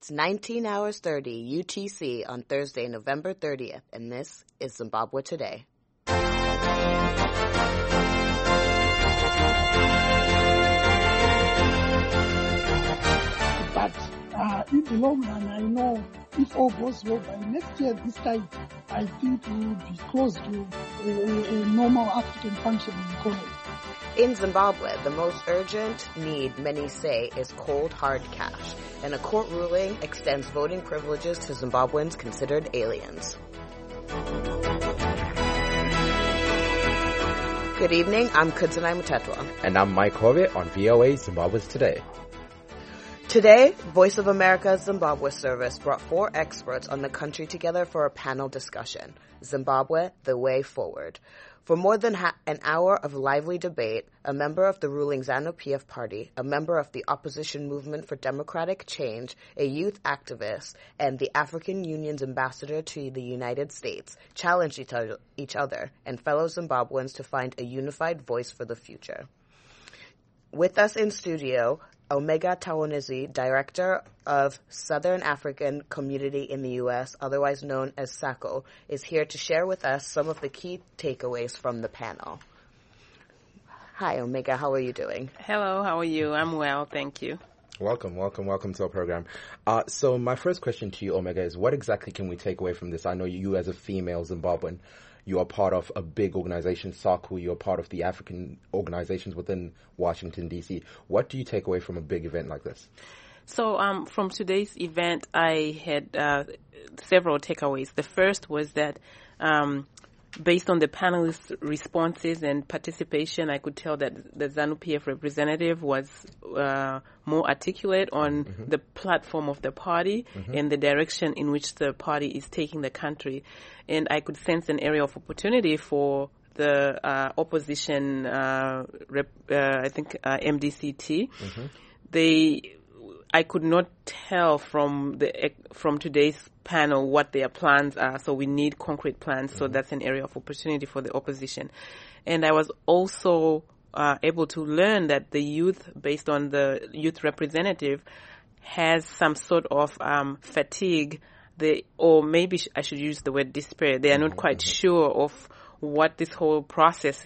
It's 19 hours 30 UTC on Thursday, November 30th, and this is Zimbabwe Today. But in the long run, I know if all goes well by next year, this time, I think we will be close to a normal African functioning economy. In Zimbabwe, the most urgent need, many say, is cold, hard cash, and a court ruling extends voting privileges to Zimbabweans considered aliens. Good evening, I'm Kudzanai Mutetwa. And I'm Mike Hobbit on VOA Zimbabwe's Today. Today, Voice of America's Zimbabwe service brought 4 experts on the country together for a panel discussion, Zimbabwe, the Way Forward. For more than an hour of lively debate, a member of the ruling ZANU-PF party, a member of the opposition movement for democratic change, a youth activist, and the African Union's ambassador to the United States challenged each other and fellow Zimbabweans to find a unified voice for the future. With us in studio, Omega Tawonezi, Director of Southern African Community in the U.S., otherwise known as SACO, is here to share with us some of the key takeaways from the panel. Hi, Omega. How are you doing? Hello. How are you? I'm well. Thank you. Welcome to our program. So my first question to you, Omega, is what exactly can we take away from this? I know you as a female Zimbabwean, you are part of a big organization, SACO. You're part of the African organizations within Washington, D.C. What do you take away from a big event like this? So from today's event, I had several takeaways. The first was that based on the panelists' responses and participation, I could tell that the ZANU-PF representative was more articulate on the platform of the party and the direction in which the party is taking the country. And I could sense an area of opportunity for the opposition, MDCT. I could not tell from today's panel what their plans are, so we need concrete plans. So that's an area of opportunity for the opposition. And I was also able to learn that the youth, based on the youth representative, has some sort of fatigue. Or maybe I should use the word despair. They are not quite sure of what this whole process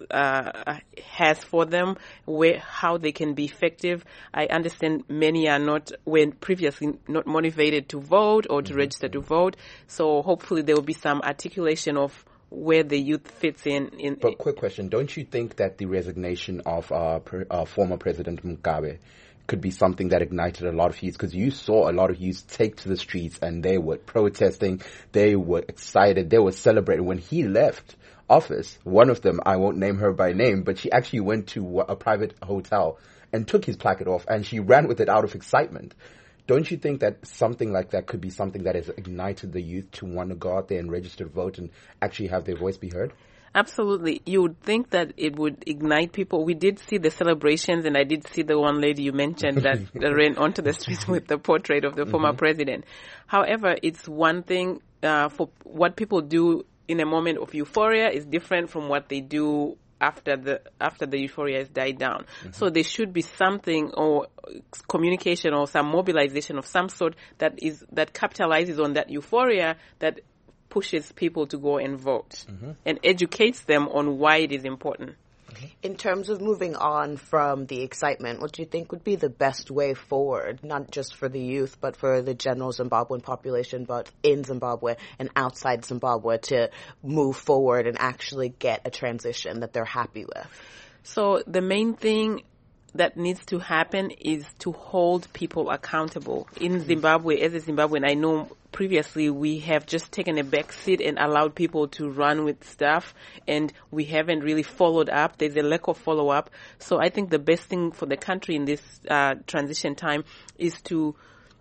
has for them, how they can be effective. I understand many were previously not motivated to vote or to register to vote. So hopefully there will be some articulation of where the youth fits in. But quick question, don't you think that the resignation of former President Mugabe could be something that ignited a lot of youth? Because you saw a lot of youth take to the streets and they were protesting, they were excited, they were celebrating. When he left office, one of them, I won't name her by name, but she actually went to a private hotel and took his placard off and she ran with it out of excitement. Don't you think that something like that could be something that has ignited the youth to want to go out there and register to vote and actually have their voice be heard? Absolutely. You would think that it would ignite people. We did see the celebrations, and I did see the one lady you mentioned that ran onto the streets with the portrait of the former president. However, it's one thing for what people do in a moment of euphoria is different from what they do after the euphoria has died down. So there should be something or communication or some mobilization of some sort that capitalizes on that euphoria, that pushes people to go and vote and educates them on why it is important. In terms of moving on from the excitement, what do you think would be the best way forward, not just for the youth, but for the general Zimbabwean population, but in Zimbabwe and outside Zimbabwe, to move forward and actually get a transition that they're happy with? So the main thing that needs to happen is to hold people accountable. In Zimbabwe, as a Zimbabwean, I know previously we have just taken a back seat and allowed people to run with stuff, and we haven't really followed up. There's a lack of follow-up. So I think the best thing for the country in this transition time is to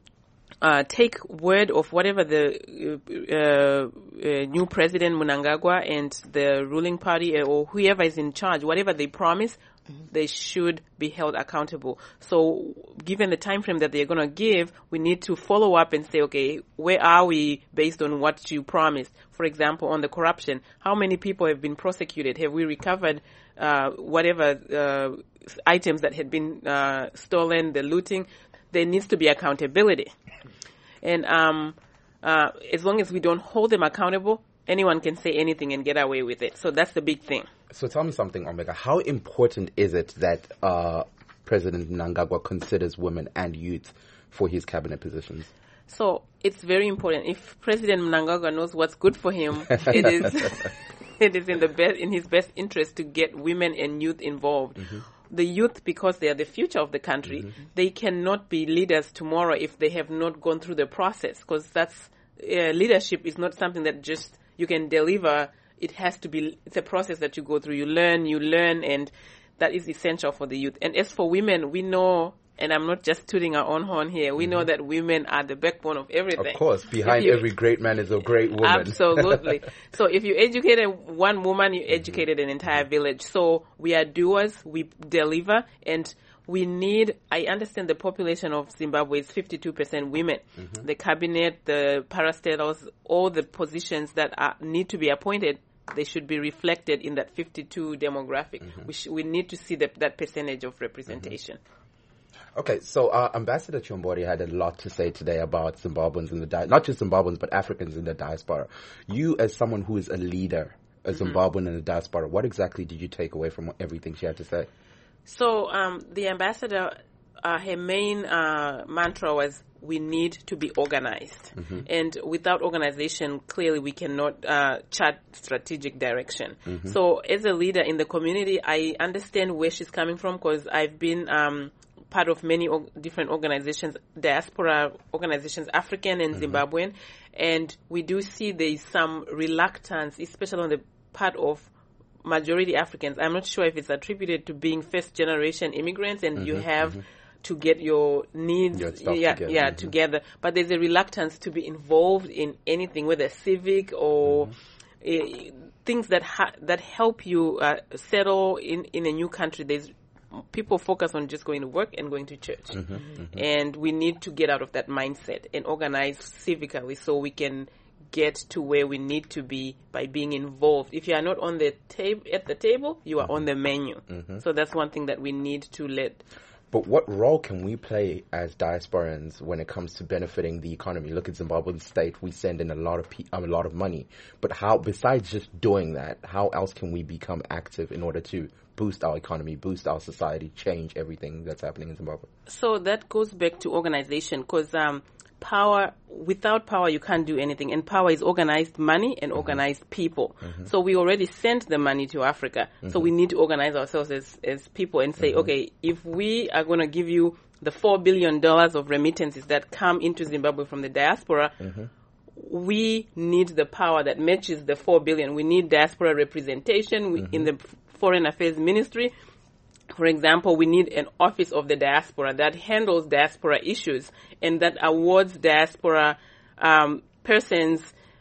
take word of whatever the new president Mnangagwa and the ruling party or whoever is in charge, whatever they promise, they should be held accountable. So given the time frame that they're going to give, we need to follow up and say, okay, where are we based on what you promised? For example, on the corruption, how many people have been prosecuted? Have we recovered whatever items that had been stolen, the looting? There needs to be accountability. And as long as we don't hold them accountable, anyone can say anything and get away with it. So that's the big thing. So tell me something, Omega. How important is it that President Mnangagwa considers women and youth for his cabinet positions? So it's very important. If President Mnangagwa knows what's good for him, it is in his best interest to get women and youth involved. The youth, because they are the future of the country, they cannot be leaders tomorrow if they have not gone through the process, because that's leadership is not something that just you can deliver. It's a process that you go through. You learn, and that is essential for the youth. And as for women, we know, and I'm not just tooting our own horn here, we know that women are the backbone of everything. Of course, behind every great man is a great woman. Absolutely. So if you educated one woman, you educated an entire village. So we are doers, we deliver, and I understand the population of Zimbabwe is 52% women. The cabinet, the parastatals, all the positions that need to be appointed, they should be reflected in that 52 demographic. We need to see that percentage of representation. Okay, so Ambassador Chiombori had a lot to say today about Zimbabweans in the not just Zimbabweans, but Africans in the diaspora. You, as someone who is a leader, a Zimbabwean in the diaspora, what exactly did you take away from everything she had to say? So the ambassador, her main mantra was, we need to be organized. And without organization, clearly we cannot chart strategic direction. So as a leader in the community, I understand where she's coming from, because I've been part of many different organizations, diaspora organizations, African and Zimbabwean, and we do see there's some reluctance, especially on the part of majority Africans. I'm not sure if it's attributed to being first-generation immigrants and you have to get your needs together. But there's a reluctance to be involved in anything, whether civic or things that help you settle in a new country. There's people focus on just going to work and going to church. And we need to get out of that mindset and organize civically so we can get to where we need to be by being involved. If you are not on the at the table, you are on the menu. So that's one thing that we need to let. But what role can we play as diasporans when it comes to benefiting the economy? Look at Zimbabwean state; we send in a lot of money. But how, besides just doing that, how else can we become active in order to boost our economy, boost our society, change everything that's happening in Zimbabwe? So that goes back to organization, because without power you can't do anything, and power is organized money and organized people. So we already sent the money to Africa, so we need to organize ourselves as people and say, okay, if we are going to give you the $4 billion of remittances that come into Zimbabwe from the diaspora, we need the power that matches the $4 billion. We need diaspora representation in the Foreign Affairs Ministry. For example, we need an office of the diaspora that handles diaspora issues and that awards diaspora persons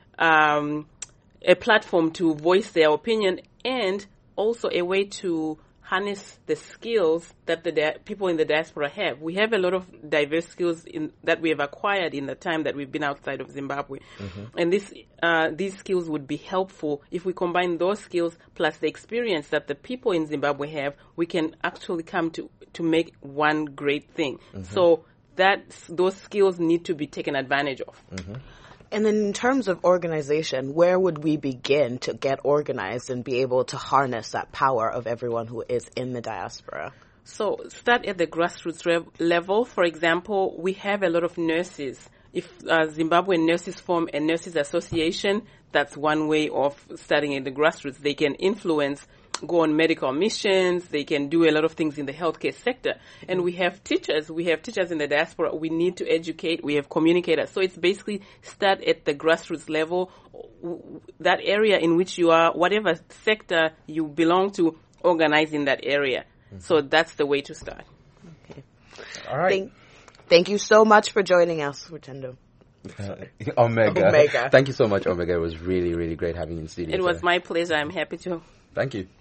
a platform to voice their opinion, and also a way to harness the skills that the people in the diaspora have. We have a lot of diverse skills that we have acquired in the time that we've been outside of Zimbabwe. And these skills would be helpful if we combine those skills plus the experience that the people in Zimbabwe have. We can actually come to make one great thing. So those skills need to be taken advantage of. And then in terms of organization, where would we begin to get organized and be able to harness that power of everyone who is in the diaspora? So start at the grassroots level. For example, we have a lot of nurses. If Zimbabwean nurses form a nurses association, that's one way of starting at the grassroots. They can influence, go on medical missions, they can do a lot of things in the healthcare sector. And we have teachers in the diaspora. We need to educate, we have communicators. So it's basically start at the grassroots level, that area in which you are, whatever sector you belong to, organize in that area. So that's the way to start. Okay. All right. Thank you so much for joining us, Rutendo. Omega. Thank you so much, Omega. It was really, really great having you in studio. It was my pleasure. I'm happy to. Thank you.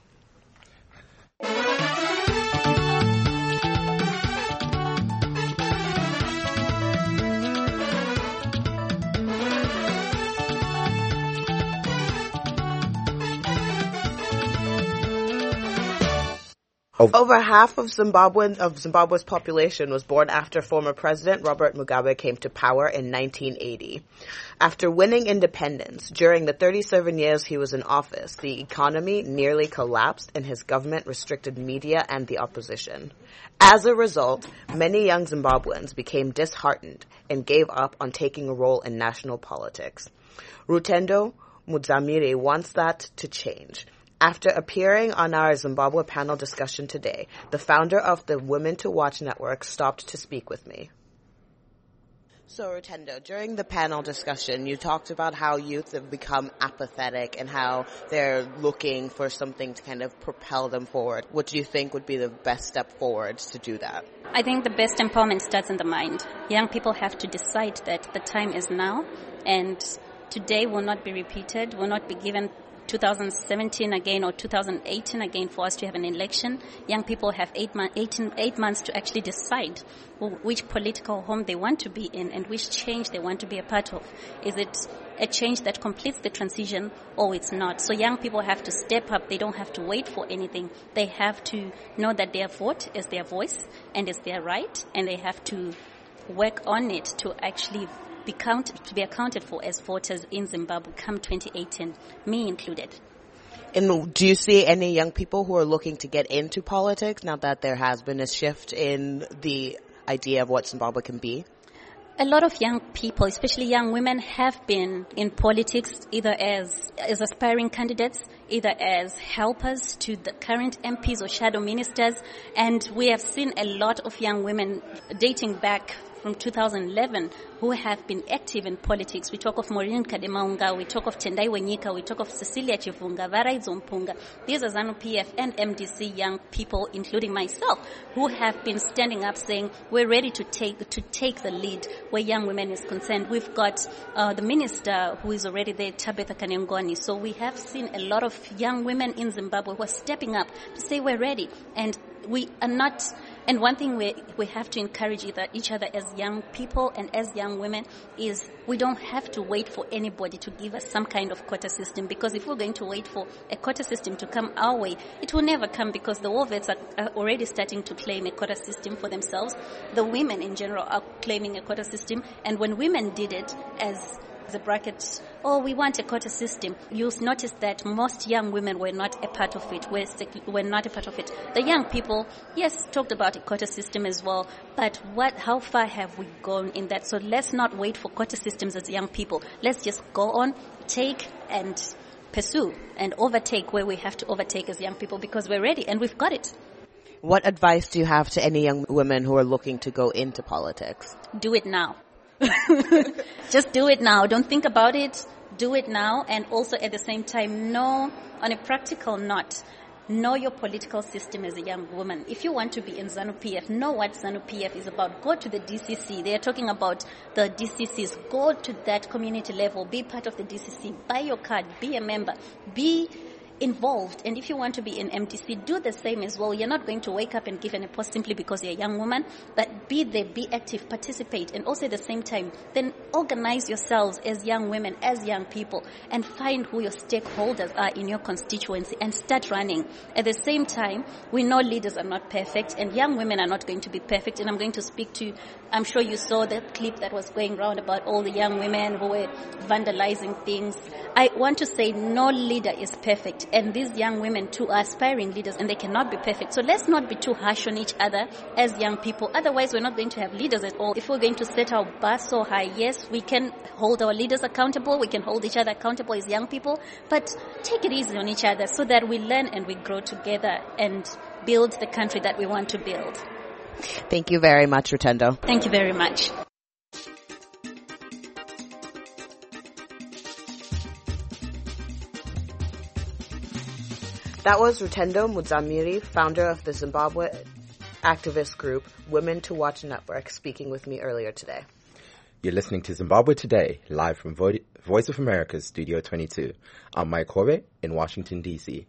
Over half of Zimbabwe's population was born after former President Robert Mugabe came to power in 1980. After winning independence, during the 37 years he was in office, the economy nearly collapsed and his government restricted media and the opposition. As a result, many young Zimbabweans became disheartened and gave up on taking a role in national politics. Rutendo Mudzamiri wants that to change. After appearing on our Zimbabwe panel discussion today, the founder of the Women to Watch network stopped to speak with me. So, Rutendo, during the panel discussion, you talked about how youth have become apathetic and how they're looking for something to kind of propel them forward. What do you think would be the best step forward to do that? I think the best empowerment starts in the mind. Young people have to decide that the time is now, and today will not be repeated, will not be given 2017 again or 2018 again for us to have an election. Young people have 8 months to actually decide which political home they want to be in and which change they want to be a part of. Is it a change that completes the transition or it's not? So young people have to step up. They don't have to wait for anything. They have to know that their vote is their voice and is their right, and they have to work on it to actually be accounted for as voters in Zimbabwe come 2018, me included. And do you see any young people who are looking to get into politics now that there has been a shift in the idea of what Zimbabwe can be? A lot of young people, especially young women, have been in politics either as aspiring candidates, either as helpers to the current MPs or shadow ministers. And we have seen a lot of young women dating back from 2011 who have been active in politics. We talk of Maureen Kademaunga, we talk of Tendai Wenyika, we talk of Cecilia Chivunga, Varaidzo Mpunga. These are ZANU-PF and MDC young people, including myself, who have been standing up saying we're ready to take the lead where young women is concerned. We've got the minister who is already there, Tabitha Kanengoni. So we have seen a lot of young women in Zimbabwe who are stepping up to say we're ready. And we are not. And one thing we have to encourage each other as young people and as young women is we don't have to wait for anybody to give us some kind of quota system, because if we're going to wait for a quota system to come our way, it will never come, because the war vets are already starting to claim a quota system for themselves. The women in general are claiming a quota system, and when women did it as the bracket, we want a quota system, you'll notice that most young women were not a part of it, were not a part of it. The young people, yes, talked about a quota system as well, but how far have we gone in that? So let's not wait for quota systems as young people. Let's just go on, take and pursue and overtake where we have to overtake as young people, because we're ready and we've got it. What advice do you have to any young women who are looking to go into politics? Do it now. Just do it now. Don't think about it. Do it now. And also at the same time, know on a practical note, know your political system as a young woman. If you want to be in ZANU-PF, know what ZANU-PF is about. Go to the DCC. They are talking about the DCCs. Go to that community level. Be part of the DCC. Buy your card. Be a member. Be involved. And if you want to be in MDC, do the same as well. You're not going to wake up and give an post simply because you're a young woman, but be there, be active, participate, and also at the same time, then organize yourselves as young women, as young people, and find who your stakeholders are in your constituency and start running. At the same time, we know leaders are not perfect, and young women are not going to be perfect, and I'm going to speak to, I'm sure you saw the clip that was going around about all the young women who were vandalizing things. I want to say no leader is perfect. And these young women too are aspiring leaders, and they cannot be perfect. So let's not be too harsh on each other as young people. Otherwise, we're not going to have leaders at all. If we're going to set our bar so high, yes, we can hold our leaders accountable. We can hold each other accountable as young people. But take it easy on each other so that we learn and we grow together and build the country that we want to build. Thank you very much, Rutendo. Thank you very much. That was Rutendo Mudzamiri, founder of the Zimbabwe activist group Women to Watch Network, speaking with me earlier today. You're listening to Zimbabwe Today, live from Voice of America's Studio 22. I'm Mike Horbe in Washington, D.C.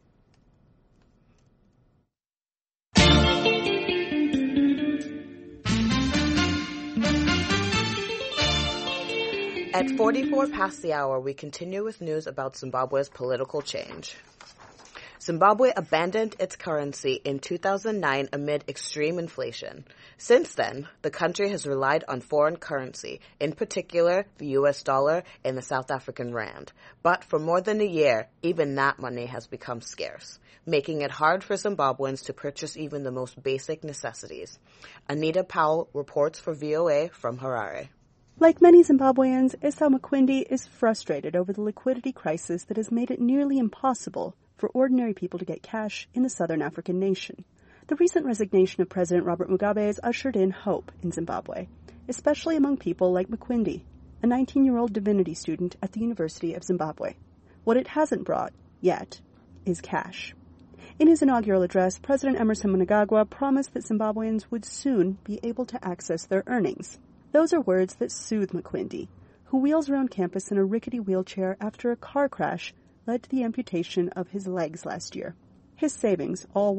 At 44 past the hour, we continue with news about Zimbabwe's political change. Zimbabwe abandoned its currency in 2009 amid extreme inflation. Since then, the country has relied on foreign currency, in particular the US dollar and the South African rand. But for more than a year, even that money has become scarce, making it hard for Zimbabweans to purchase even the most basic necessities. Anita Powell reports for VOA from Harare. Like many Zimbabweans, Esau Makwindi is frustrated over the liquidity crisis that has made it nearly impossible for ordinary people to get cash in the southern African nation. The recent resignation of President Robert Mugabe has ushered in hope in Zimbabwe, especially among people like Makwindi, a 19-year-old divinity student at the University of Zimbabwe. What it hasn't brought, yet, is cash. In his inaugural address, President Emmerson Mnangagwa promised that Zimbabweans would soon be able to access their earnings. Those are words that soothe Makwindi, who wheels around campus in a rickety wheelchair after a car crash led to the amputation of his legs last year. His savings, all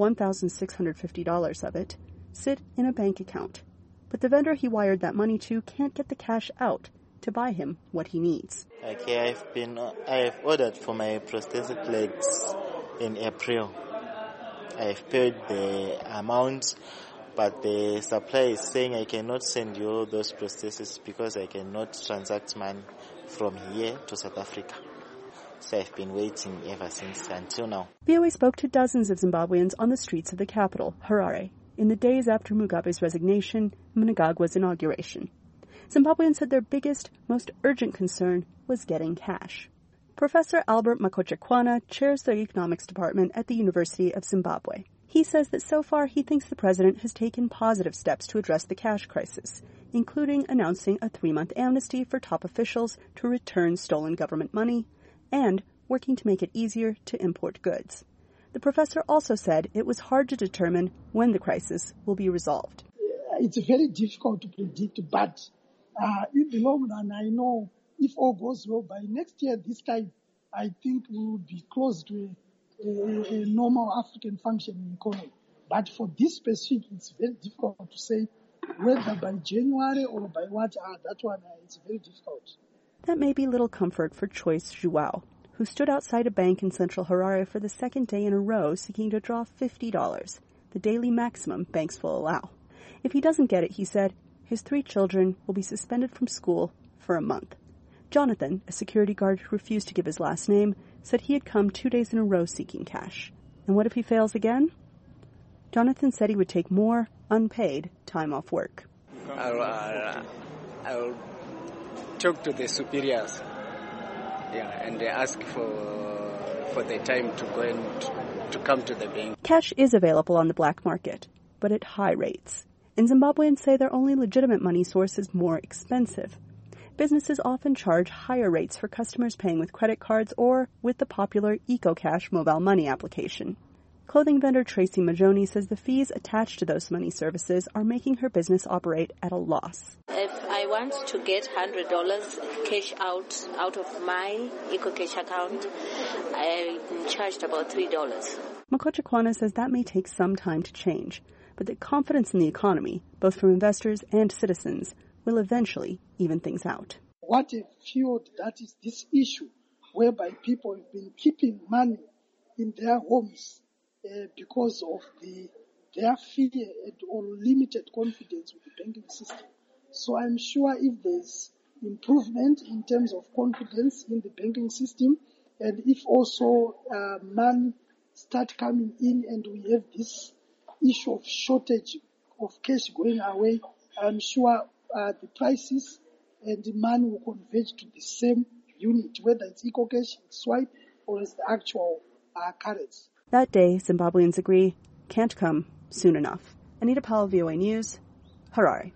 $1,650 of it, sit in a bank account. But the vendor he wired that money to can't get the cash out to buy him what he needs. Okay, I've ordered for my prosthetic legs in April. I've paid the amount, but the supplier is saying I cannot send you those prostheses because I cannot transact money from here to South Africa. So I've been waiting ever since until now. VOA spoke to dozens of Zimbabweans on the streets of the capital, Harare, in the days after Mugabe's resignation and Mnangagwa's inauguration. Zimbabweans said their biggest, most urgent concern was getting cash. Professor Albert Makochekwana chairs the economics department at the University of Zimbabwe. He says that so far he thinks the president has taken positive steps to address the cash crisis, including announcing a 3-month amnesty for top officials to return stolen government money and working to make it easier to import goods. The professor also said it was hard to determine when the crisis will be resolved. It's very difficult to predict, but in the long run, I know if all goes well, by next year, this time, I think we will be close to a normal African functioning economy. But for this specific, it's very difficult to say whether by January or by what, that one, it's very difficult. That may be little comfort for Choice Joao, who stood outside a bank in central Harare for the second day in a row seeking to draw $50, the daily maximum banks will allow. If he doesn't get it, he said, his 3 children will be suspended from school for a month. Jonathan, a security guard who refused to give his last name, said he had come 2 days in a row seeking cash. And what if he fails again? Jonathan said he would take more unpaid time off work. I'll talk to the superiors, and ask for the time to go and to come to the bank. Cash is available on the black market, but at high rates. And Zimbabweans say their only legitimate money source is more expensive. Businesses often charge higher rates for customers paying with credit cards or with the popular EcoCash mobile money application. Clothing vendor Tracy Majoni says the fees attached to those money services are making her business operate at a loss. If I want to get $100 cash out of my EcoCash account, I'm charged about $3. Makochekwana says that may take some time to change, but that confidence in the economy, both from investors and citizens, will eventually even things out. What a field that is this issue, whereby people have been keeping money in their homes because of their fear or limited confidence with the banking system. So I'm sure if there's improvement in terms of confidence in the banking system, and if also money start coming in and we have this issue of shortage of cash going away, I'm sure the prices and demand will converge to the same unit, whether it's EcoCash, swipe, or it's the actual currency. That day, Zimbabweans agree, can't come soon enough. Anita Powell, VOA News, Harare.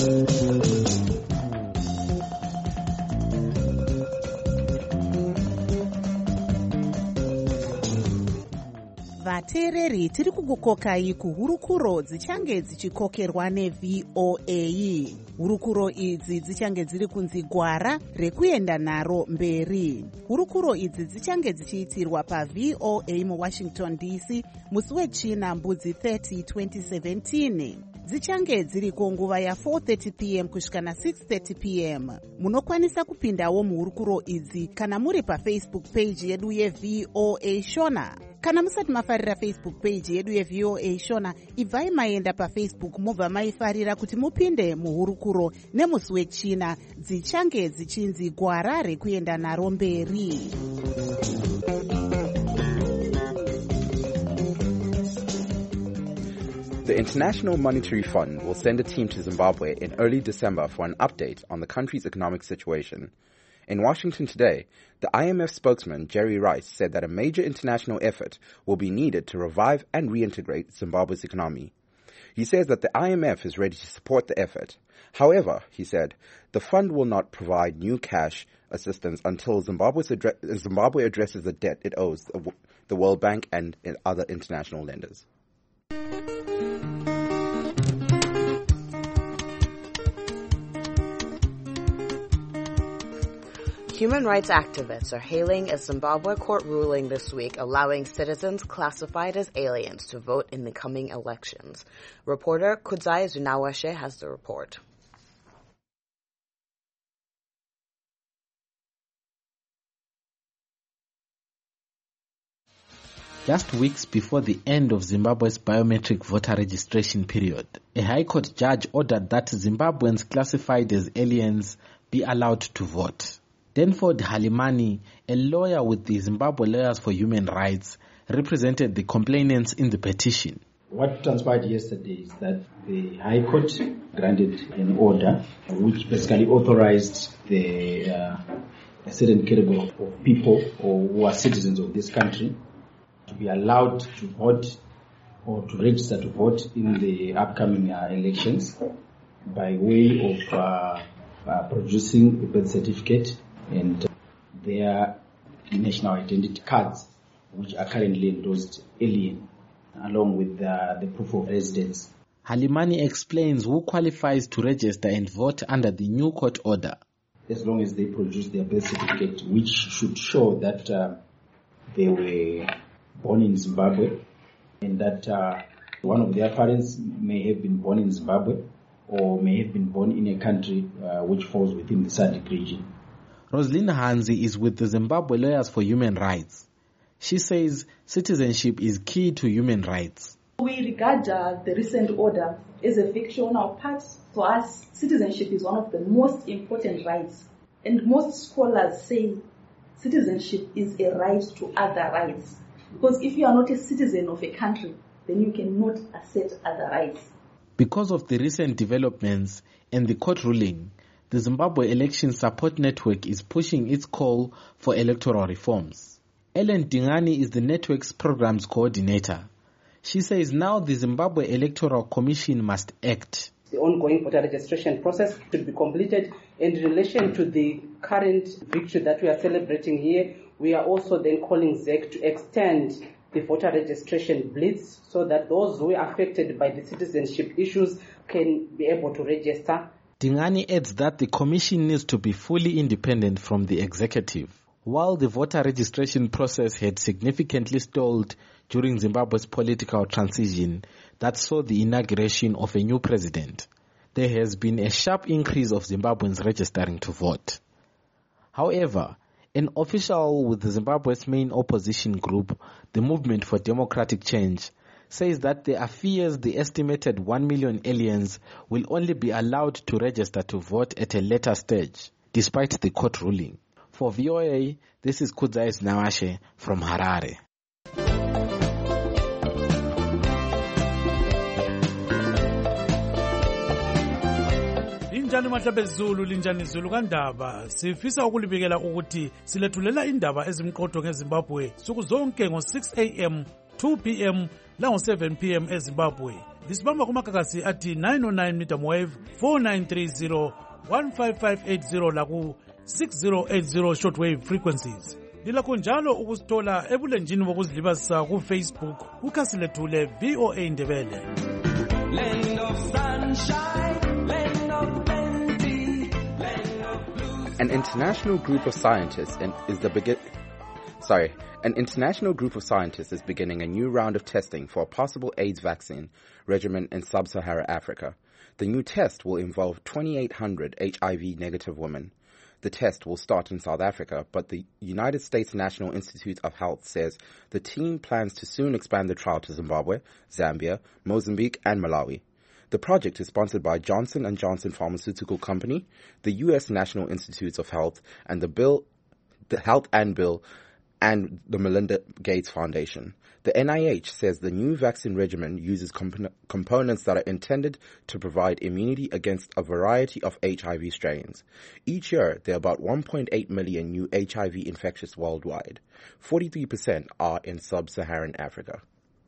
Vateereri tiri kukukokai kuhurukuro dzichange dzichikokerwa neVOA. Hurukuro idzi dzichange dziri kunzi gwara rekuenda naro mberi. Hurukuro idzi dzichange dzichiitirwa paVOA muWashington DC musi wechina mbudzi 30 2017. Dzichange dziriko nguva ya4:30 p.m. kusvika na6:30 p.m. Munokwanisa kupindawo muhurukuro idzi kana muri paFacebook page yedu yeVOA Shona kana musati mafarira Facebook page yedu yeVOA Shona, ibvai maenda paFacebook mubva maifarira kuti mupinde muhurukuro nemusi wechina dzichange dzichinzi gwara rekuenda naro mberi. The International Monetary Fund will send a team to Zimbabwe in early December for an update on the country's economic situation. In Washington today, the IMF spokesman Jerry Rice said that a major international effort will be needed to revive and reintegrate Zimbabwe's economy. He says that the IMF is ready to support the effort. However, he said, the fund will not provide new cash assistance until Zimbabwe addresses the debt it owes the World Bank and other international lenders. Human rights activists are hailing a Zimbabwe court ruling this week allowing citizens classified as aliens to vote in the coming elections. Reporter Kudzai Zunawashe has the report. Just weeks before the end of Zimbabwe's biometric voter registration period, a High Court judge ordered that Zimbabweans classified as aliens be allowed to vote. Denford Halimani, a lawyer with the Zimbabwe Lawyers for Human Rights, represented the complainants in the petition. What transpired yesterday is that the High Court granted an order which basically authorized a certain category of people who are citizens of this country to be allowed to vote or to register to vote in the upcoming elections by way of producing a birth certificate and their national identity cards, which are currently endorsed alien, along with the proof of residence. Halimani explains who qualifies to register and vote under the new court order. As long as they produce their birth certificate, which should show that they were born in Zimbabwe and that one of their parents may have been born in Zimbabwe or may have been born in a country which falls within the SADC region. Roslyn Hanzi is with the Zimbabwe Lawyers for Human Rights. She says citizenship is key to human rights. We regard the recent order as a fictional part. For us, citizenship is one of the most important rights. And most scholars say citizenship is a right to other rights. Because if you are not a citizen of a country, then you cannot assert other rights. Because of the recent developments and the court ruling, the Zimbabwe Election Support Network is pushing its call for electoral reforms. Ellen Dingani is the network's programs coordinator. She says now the Zimbabwe Electoral Commission must act. The ongoing voter registration process should be completed. In relation to the current victory that we are celebrating here, we are also then calling ZEC to extend the voter registration blitz so that those who are affected by the citizenship issues can be able to register. Dingani adds that the commission needs to be fully independent from the executive. While the voter registration process had significantly stalled during Zimbabwe's political transition that saw the inauguration of a new president, there has been a sharp increase of Zimbabweans registering to vote. However, an official with Zimbabwe's main opposition group, the Movement for Democratic Change, says that there are fears the estimated 1 million aliens will only be allowed to register to vote at a later stage, despite the court ruling. For VOA, this is Kudzai Nawashe from Harare. Linjani mahlabezulu linjani zulu kandaba sifisa ukulibikela ukuthi silethulela indaba ezimqotho ngeZimbabwe suku zonke ngo6 am 2 pm lango7 pm eZimbabwe. Lisibamba kumakakasi athi 909 medium wave 4930 15580 laku 6080 shortwave frequencies. Lilakho njalo ukusithola ebulenjini bokuzilibazisa ku Facebook kukhasi lethu le VOA Ndebele. Land of sunshine, land of plenty, land of blue. An international group of scientists is beginning a new round of testing for a possible AIDS vaccine regimen in sub-Saharan Africa. The new test will involve 2,800 HIV-negative women. the test will start in South Africa, but the United States National Institute of Health says the team plans to soon expand the trial to Zimbabwe, Zambia, Mozambique, and Malawi. The project is sponsored by Johnson & Johnson Pharmaceutical Company, the U.S. National Institutes of Health, and the Health and Bill, and the Melinda Gates Foundation. The NIH says the new vaccine regimen uses components that are intended to provide immunity against a variety of HIV strains. Each year, there are about 1.8 million new HIV infections worldwide. 43% are in sub-Saharan Africa.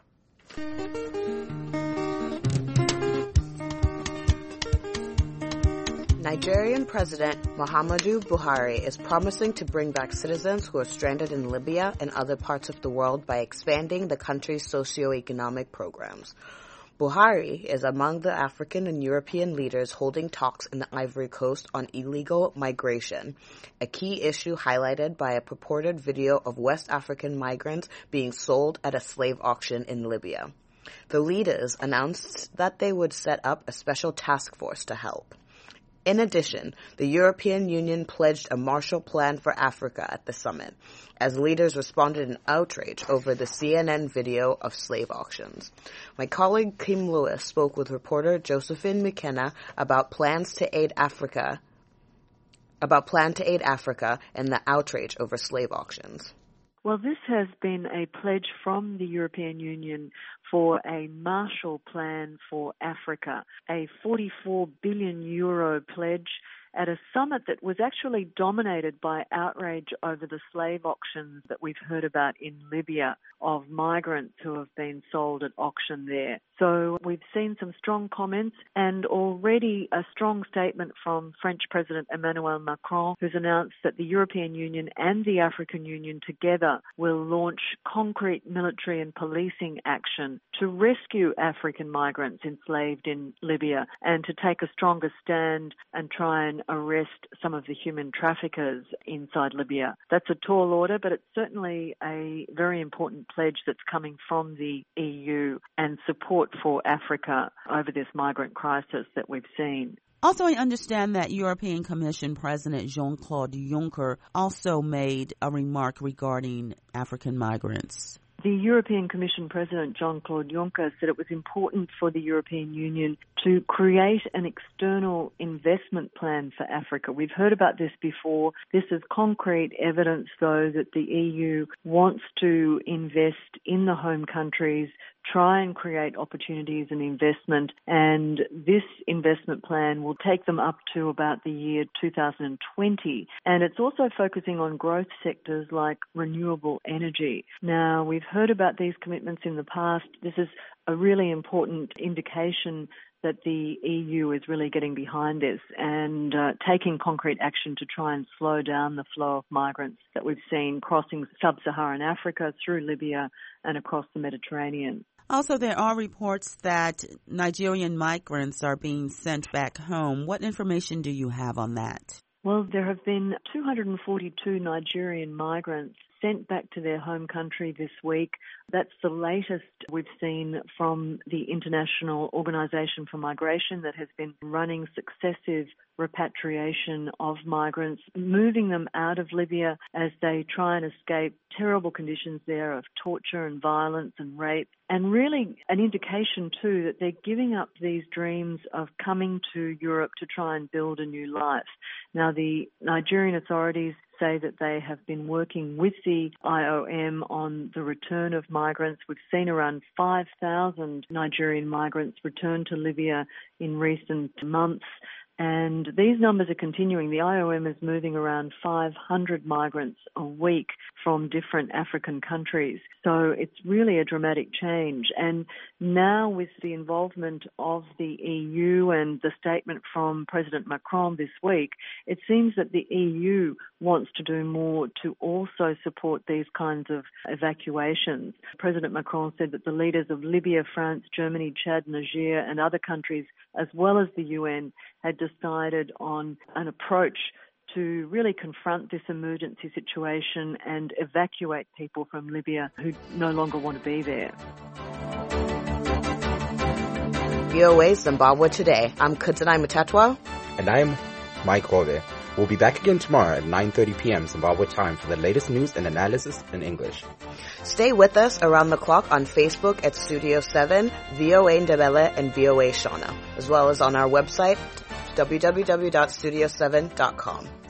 Nigerian President Muhammadu Buhari is promising to bring back citizens who are stranded in Libya and other parts of the world by expanding the country's socio-economic programs. Buhari is among the African and European leaders holding talks in the Ivory Coast on illegal migration, a key issue highlighted by a purported video of West African migrants being sold at a slave auction in Libya. The leaders announced that they would set up a special task force to help. In addition, the European Union pledged a Marshall Plan for Africa at the summit, as leaders responded in outrage over the CNN video of slave auctions. My colleague Kim Lewis spoke with reporter Josephine McKenna about plans to aid Africa and the outrage over slave auctions. Well, this has been a pledge from the European Union for a Marshall Plan for Africa, a €44 billion pledge at a summit that was actually dominated by outrage over the slave auctions that we've heard about in Libya of migrants who have been sold at auction there. So we've seen some strong comments and already a strong statement from French President Emmanuel Macron, who's announced that the European Union and the African Union together will launch concrete military and policing action to rescue African migrants enslaved in Libya and to take a stronger stand and try and arrest some of the human traffickers inside Libya. That's a tall order, but it's certainly a very important pledge that's coming from the EU and support for Africa over this migrant crisis that we've seen. Also, I understand that European Commission President Jean-Claude Juncker also made a remark regarding African migrants. The European Commission President Jean-Claude Juncker said it was important for the European Union to create an external investment plan for Africa. We've heard about this before. This is concrete evidence, though, that the EU wants to invest in the home countries, try and create opportunities and investment, and this investment plan will take them up to about the year 2020. And it's also focusing on growth sectors like renewable energy. Now, we've heard about these commitments in the past. This is a really important indication that the EU is really getting behind this and taking concrete action to try and slow down the flow of migrants that we've seen crossing sub-Saharan Africa through Libya and across the Mediterranean. Also, there are reports that Nigerian migrants are being sent back home. What information do you have on that? Well, there have been 242 Nigerian migrants sent back to their home country this week. That's the latest we've seen from the International Organization for Migration that has been running successive repatriation of migrants, moving them out of Libya as they try and escape terrible conditions there of torture and violence and rape. And really an indication, too, that they're giving up these dreams of coming to Europe to try and build a new life. Now, the Nigerian authorities say that they have been working with the IOM on the return of migrants. We've seen around 5,000 Nigerian migrants return to Libya in recent months. And these numbers are continuing. The IOM is moving around 500 migrants a week from different African countries. So it's really a dramatic change. And now with the involvement of the EU and the statement from President Macron this week, it seems that the EU wants to do more to also support these kinds of evacuations. President Macron said that the leaders of Libya, France, Germany, Chad, Niger and other countries, as well as the UN, had decided on an approach to really confront this emergency situation and evacuate people from Libya who no longer want to be there. VOA Zimbabwe Today. I'm Kutanai Mutatwa. And I'm Mike Hove. We'll be back again tomorrow at 9:30 p.m. Zimbabwe time for the latest news and analysis in English. Stay with us around the clock on Facebook at Studio 7, VOA Ndebele, and VOA Shona, as well as on our website, www.studio7.com.